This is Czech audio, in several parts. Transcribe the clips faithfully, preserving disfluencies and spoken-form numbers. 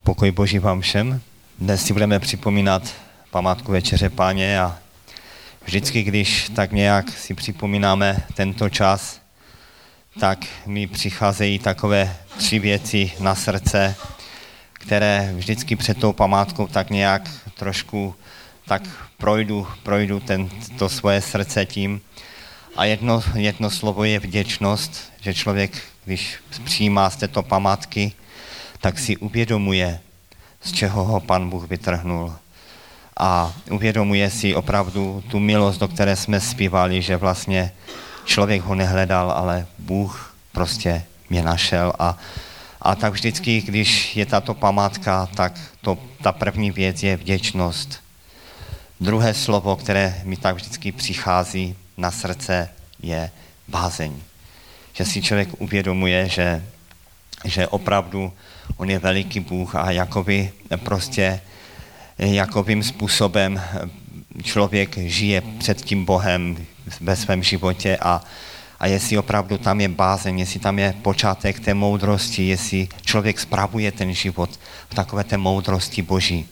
Pokoj Boží vám všem. Dnes si budeme připomínat památku Večeře Páně a vždycky, když tak nějak si připomínáme tento čas, tak mi přicházejí takové tři věci na srdce, které vždycky před tou památkou tak nějak trošku tak projdu, projdu ten, to svoje srdce tím. A jedno, jedno slovo je vděčnost, že člověk, když přijímá z této památky, tak si uvědomuje, z čeho ho Pán Bůh vytrhnul. A uvědomuje si opravdu tu milost, do které jsme zpívali, že vlastně člověk ho nehledal, ale Bůh prostě mě našel. A, a tak vždycky, když je tato památka, tak to, ta první věc je vděčnost. Druhé slovo, které mi tak vždycky přichází na srdce, je bázeň. Že si člověk uvědomuje, že, že opravdu on je veliký Bůh a jakoby prostě jakovým způsobem člověk žije před tím Bohem ve svém životě a, a jestli opravdu tam je bázeň, jestli tam je počátek té moudrosti, jestli člověk spravuje ten život v takové té moudrosti Boží.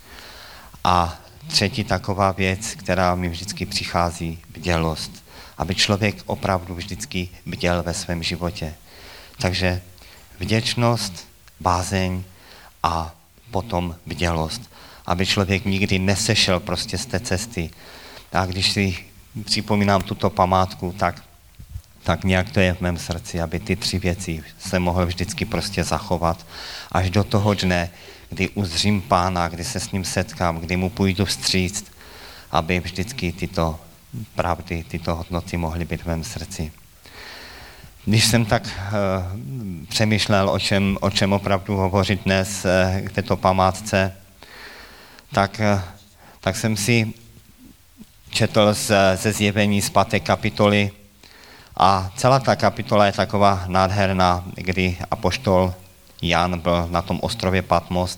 A třetí taková věc, která mi vždycky přichází, bdělost. Aby člověk opravdu vždycky bděl ve svém životě. Takže vděčnost, bázeň a potom bdělost. Aby člověk nikdy nesešel prostě z té cesty. A když si připomínám tuto památku, tak, tak nějak to je v mém srdci, aby ty tři věci se mohl vždycky prostě zachovat až do toho dne, kdy uzřím Pána, kdy se s ním setkám, kdy mu půjdu vstříct, aby vždycky tyto pravdy, tyto hodnoty mohly být v mém srdci. Když jsem tak uh, přemýšlel, o čem, o čem opravdu hovořit dnes uh, k této památce, tak, uh, tak jsem si četl z, ze Zjevení z páté kapitoly a celá ta kapitola je taková nádherná, kdy apoštol Jan byl na tom ostrově Patmos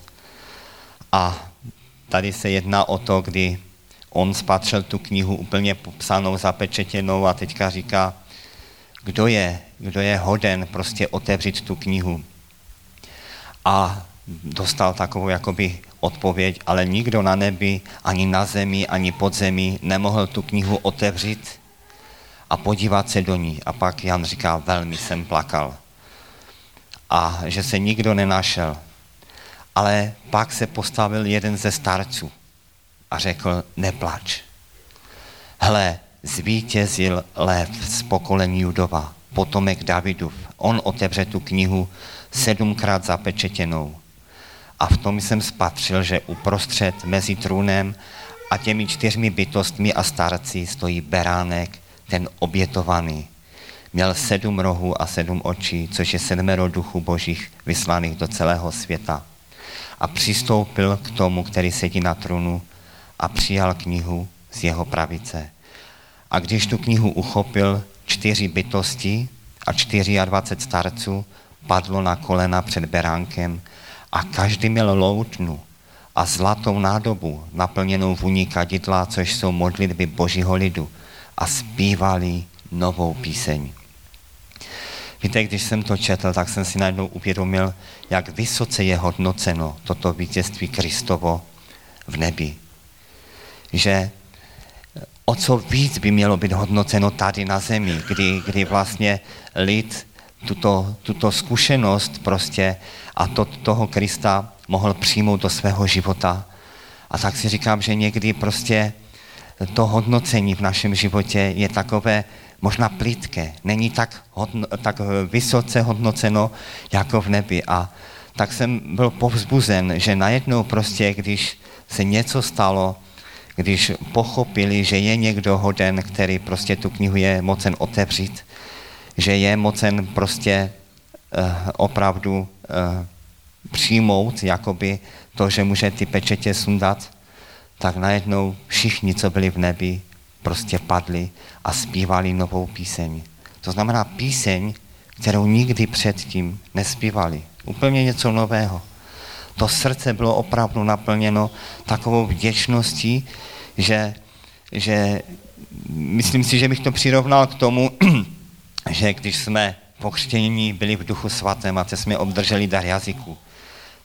a tady se jedná o to, kdy on spatřil tu knihu úplně popsanou, zapečetěnou a teďka říká, kdo je, kdo je hoden prostě otevřít tu knihu. A dostal takovou jakoby odpověď, ale nikdo na nebi, ani na zemi, ani pod zemi nemohl tu knihu otevřít a podívat se do ní. A pak Jan říká, velmi jsem plakal. A že se nikdo nenašel. Ale pak se postavil jeden ze starců a řekl, neplač. Hle, zvítězil lev z pokolení Judova, potomek Davidův. On otevře tu knihu sedmkrát zapečetěnou. A v tom jsem spatřil, že uprostřed mezi trůnem a těmi čtyřmi bytostmi a starci stojí beránek, ten obětovaný. Měl sedm rohů a sedm očí, což je sedmero duchů božích vyslaných do celého světa. A přistoupil k tomu, který sedí na trůnu a přijal knihu z jeho pravice. A když tu knihu uchopil, čtyři bytosti a čtyři a dvacet starců padlo na kolena před beránkem a každý měl loutnu a zlatou nádobu naplněnou vůní kadidla, což jsou modlitby božího lidu a zpívali novou píseň. Víte, když jsem to četl, tak jsem si najednou uvědomil, jak vysoce je hodnoceno toto vítězství Kristovo v nebi. Že o co víc by mělo být hodnoceno tady na zemi, kdy, kdy vlastně lid tuto, tuto zkušenost prostě a to, toho Krista mohl přijmout do svého života. A tak si říkám, že někdy prostě to hodnocení v našem životě je takové možná plitké, není tak, hodno, tak vysoce hodnoceno jako v nebi. A tak jsem byl povzbuzen, že najednou prostě, když se něco stalo, když pochopili, že je někdo hoden, který prostě tu knihu je mocen otevřít, že je mocen prostě uh, opravdu uh, přijmout jakoby to, že může ty pečetě sundat, tak najednou všichni, co byli v nebi, prostě padli a zpívali novou píseň. To znamená píseň, kterou nikdy předtím nespívali. Úplně něco nového. To srdce bylo opravdu naplněno takovou vděčností, že, že myslím si, že bych to přirovnal k tomu, že když jsme pokřtění byli v Duchu Svatém a jsme obdrželi dar jazyku,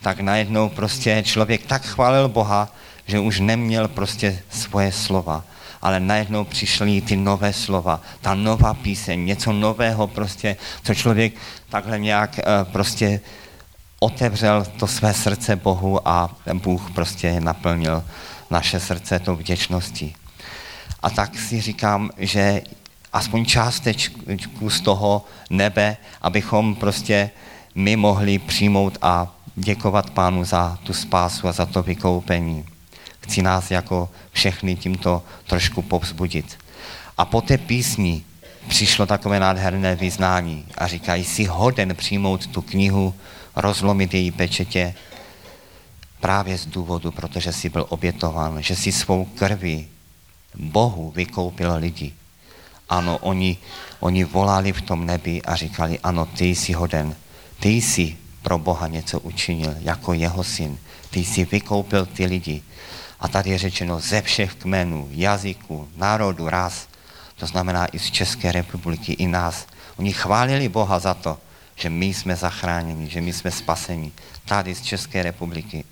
tak najednou prostě člověk tak chválil Boha, že už neměl prostě svoje slova, ale najednou přišly ty nové slova, ta nová píseň, něco nového prostě, co člověk takhle nějak prostě otevřel to své srdce Bohu a Bůh prostě naplnil naše srdce tou vděčností. A tak si říkám, že aspoň částečku z toho nebe, abychom prostě my mohli přijmout a děkovat Pánu za tu spásu a za to vykoupení. Chci nás jako všechny tímto trošku povzbudit. A po té písni přišlo takové nádherné vyznání a říkají, jsi hoden přijmout tu knihu, rozlomit její pečetě právě z důvodu, protože jsi byl obětován, že jsi svou krví Bohu vykoupil lidi. Ano, oni, oni volali v tom nebi a říkali, ano, ty jsi hoden, ty jsi pro Boha něco učinil jako jeho syn, ty jsi vykoupil ty lidi. A tady je řečeno ze všech kmenů, jazyků, národů, ras, to znamená i z České republiky, i nás. Oni chválili Boha za to, že my jsme zachráněni, že my jsme spaseni, tady z České republiky.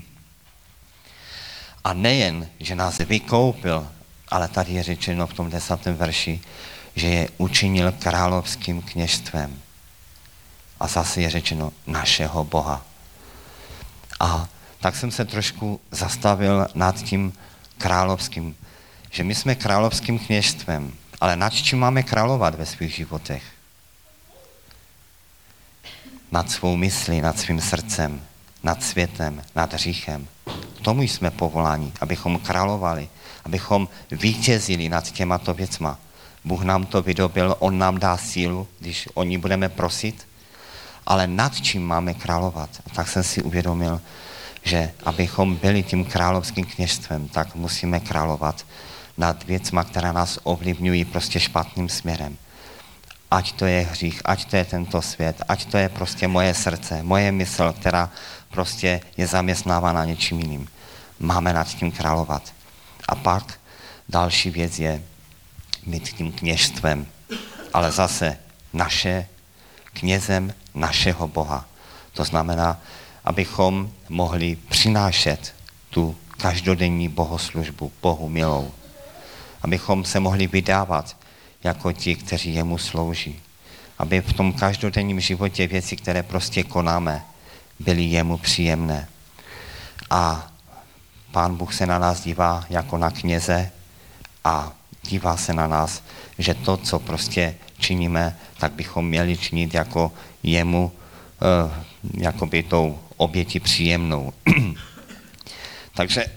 A nejen, že nás vykoupil, ale tady je řečeno v tom desátém verši, že je učinil královským kněžstvem. A zase je řečeno našeho Boha. A tak jsem se trošku zastavil nad tím královským, že my jsme královským kněžstvem, ale nad čím máme královat ve svých životech? Nad svou myslí, nad svým srdcem, nad světem, nad hříchem. K tomu jsme povoláni, abychom královali, abychom vítězili nad těmato věcma. Bůh nám to vydobil, on nám dá sílu, když o ní budeme prosit, ale nad čím máme královat? A tak jsem si uvědomil, že abychom byli tím královským kněžstvem, tak musíme královat nad věcma, která nás ovlivňují prostě špatným směrem. Ať to je hřích, ať to je tento svět, ať to je prostě moje srdce, moje mysl, která prostě je zaměstnávána něčím jiným. Máme nad tím královat. A pak další věc je být tím kněžstvem, ale zase naše knězem našeho Boha. To znamená, abychom mohli přinášet tu každodenní bohoslužbu Bohu milou. Abychom se mohli vydávat jako ti, kteří jemu slouží. Aby v tom každodenním životě věci, které prostě konáme, byly jemu příjemné. A Pán Bůh se na nás dívá jako na kněze a dívá se na nás, že to, co prostě činíme, tak bychom měli činit jako jemu, uh, jakoby tou oběti příjemnou. Takže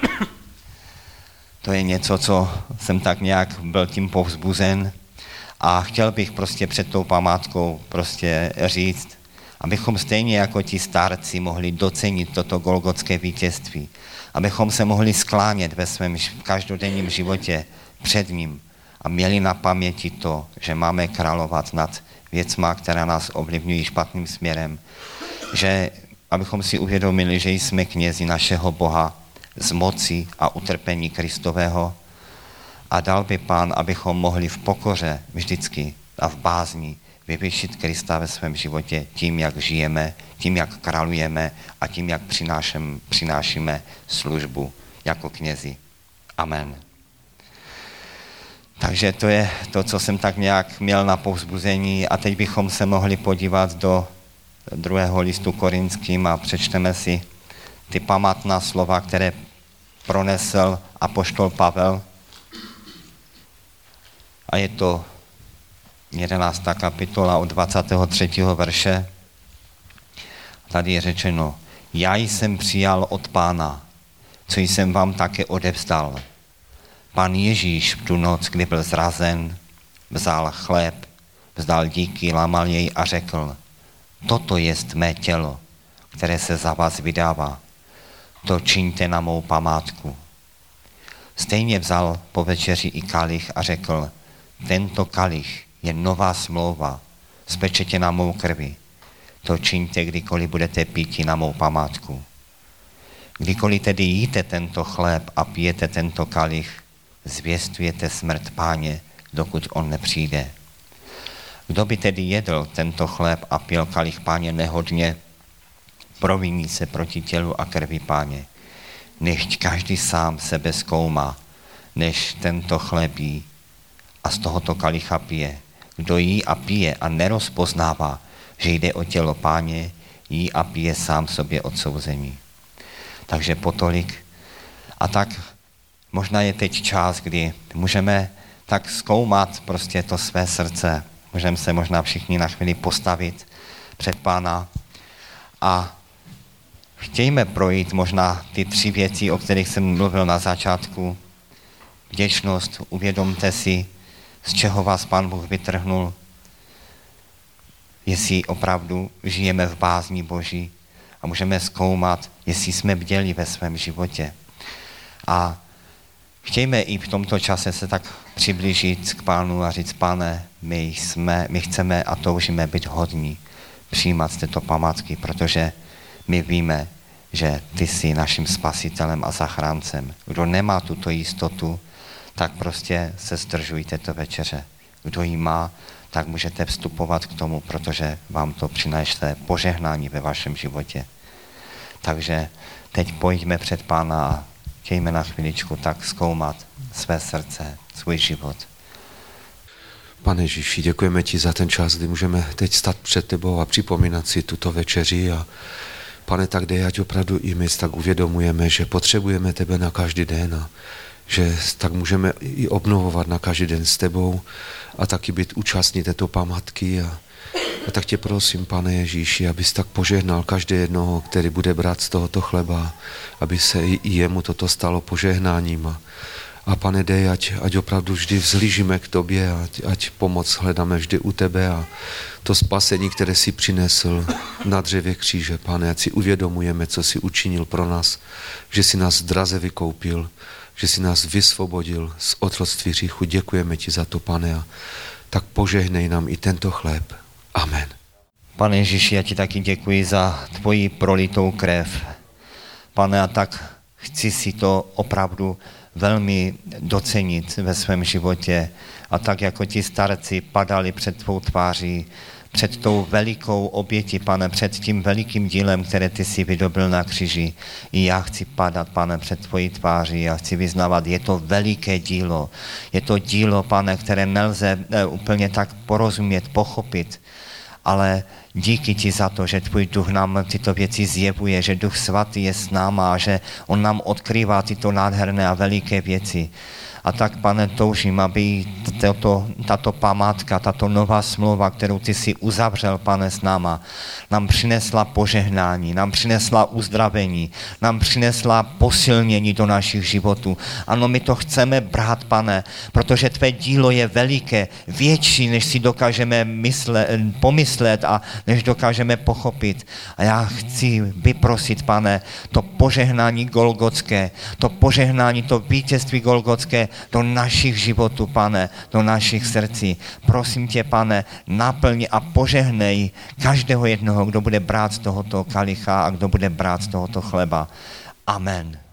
to je něco, co jsem tak nějak byl tím povzbuzen a chtěl bych prostě před tou památkou prostě říct, abychom stejně jako ti starci mohli docenit toto golgotské vítězství, abychom se mohli sklánět ve svém každodenním životě před ním a měli na paměti to, že máme královat nad věcma, která nás ovlivňují špatným směrem, že abychom si uvědomili, že jsme knězi našeho Boha z moci a utrpení Kristového a dal by Pán, abychom mohli v pokoře vždycky a v bázni vyvyšit Krista ve svém životě tím, jak žijeme, tím, jak králujeme a tím, jak přinášem, přinášíme službu jako knězi. Amen. Takže to je to, co jsem tak nějak měl na povzbuzení a teď bychom se mohli podívat do druhého listu Korinským a přečteme si ty památná slova, které pronesl apoštol Pavel. A je to jedenáctá kapitola od dvacátého třetího verše. Tady je řečeno, já jsem přijal od Pána, co jsem vám také odevzdal. Pán Ježíš v tu noc, kdy byl zrazen, vzal chléb, vzdal díky, lámal jej a řekl, toto jest mé tělo, které se za vás vydává. To čiňte na mou památku. Stejně vzal po večeři i kalich a řekl, tento kalich je nová smlouva, spečetěna mou krvi. To čiňte, kdykoliv budete píti na mou památku. Kdykoliv tedy jíte tento chléb a pijete tento kalich, zvěstujete smrt Páně, dokud on nepřijde. Kdo by tedy jedl tento chléb a pil kalich Páně nehodně, proviní se proti tělu a krvi Páně. Nechť každý sám sebe zkoumá, než tento chleb jí a z tohoto kalicha pije. Kdo jí a pije a nerozpoznává, že jde o tělo Páně, jí a pije sám sobě odsouzení. Takže potolik. A tak možná je teď čas, kdy můžeme tak zkoumat prostě to své srdce. Můžeme se možná všichni na chvíli postavit před Pána a chtějme projít možná ty tři věci, o kterých jsem mluvil na začátku. Vděčnost, uvědomte si, z čeho vás Pán Bůh vytrhnul, jestli opravdu žijeme v bázni Boží a můžeme zkoumat, jestli jsme bděli ve svém životě. A chtějme i v tomto čase se tak přiblížit k Pánu a říct, Pane, my, jsme, my chceme a toužíme být hodní přijímat tyto památky, protože my víme, že ty jsi naším spasitelem a zachráncem. Kdo nemá tuto jistotu, tak prostě se zdržuj této večeře. Kdo ji má, tak můžete vstupovat k tomu, protože vám to přinese požehnání ve vašem životě. Takže teď pojďme před Pána a chtějme na chviličku tak zkoumat své srdce, svůj život. Pane Ježíši, děkujeme ti za ten čas, kdy můžeme teď stát před tebou a připomínat si tuto večeři. A Pane, tak dej, ať opravdu i my tak uvědomujeme, že potřebujeme tebe na každý den a že tak můžeme i obnovovat na každý den s tebou a taky být účastní této památky. A, a tak tě prosím, Pane Ježíši, abys tak požehnal každé jednoho, který bude brát z tohoto chleba, aby se i, i jemu toto stalo požehnáním. A, a Pane, dej, ať, ať opravdu vždy vzlížíme k tobě, ať, ať pomoc hledáme vždy u tebe a to spasení, které jsi přinesl na dřevě kříže, Pane, ať si uvědomujeme, co jsi učinil pro nás, že jsi nás draze vykoupil, že jsi nás vysvobodil z otroctví hříchu. Děkujeme ti za to, Pane, a tak požehnej nám i tento chléb. Amen. Pane Ježíši, já ti taky děkuji za tvoji prolitou krev. Pane, a tak chci si to opravdu velmi docenit ve svém životě. A tak jako ti starci padali před tvou tváří, před tou velikou obětí, Pane, před tím velikým dílem, které ty si vydobil na kříži. I já chci padat, Pane, před tvojí tváří a chci vyznávat, je to veliké dílo. Je to dílo, Pane, které nelze úplně tak porozumět, pochopit, ale díky ti za to, že tvůj duch nám tyto věci zjevuje, že Duch Svatý je s náma a že on nám odkrývá tyto nádherné a veliké věci. A tak, Pane, toužím, aby tato, tato památka, tato nová smlouva, kterou ty si uzavřel, Pane, s náma, nám přinesla požehnání, nám přinesla uzdravení, nám přinesla posilnění do našich životů. Ano, my to chceme brát, Pane, protože tvé dílo je veliké, větší, než si dokážeme myslet, pomyslet a než dokážeme pochopit. A já chci vyprosit, Pane, to požehnání golgotské, to požehnání, to vítězství golgotské do našich životů, Pane, do našich srdcí. Prosím tě, Pane, naplň a požehnej každého jednoho, kdo bude brát z tohoto kalicha a kdo bude brát z tohoto chleba. Amen.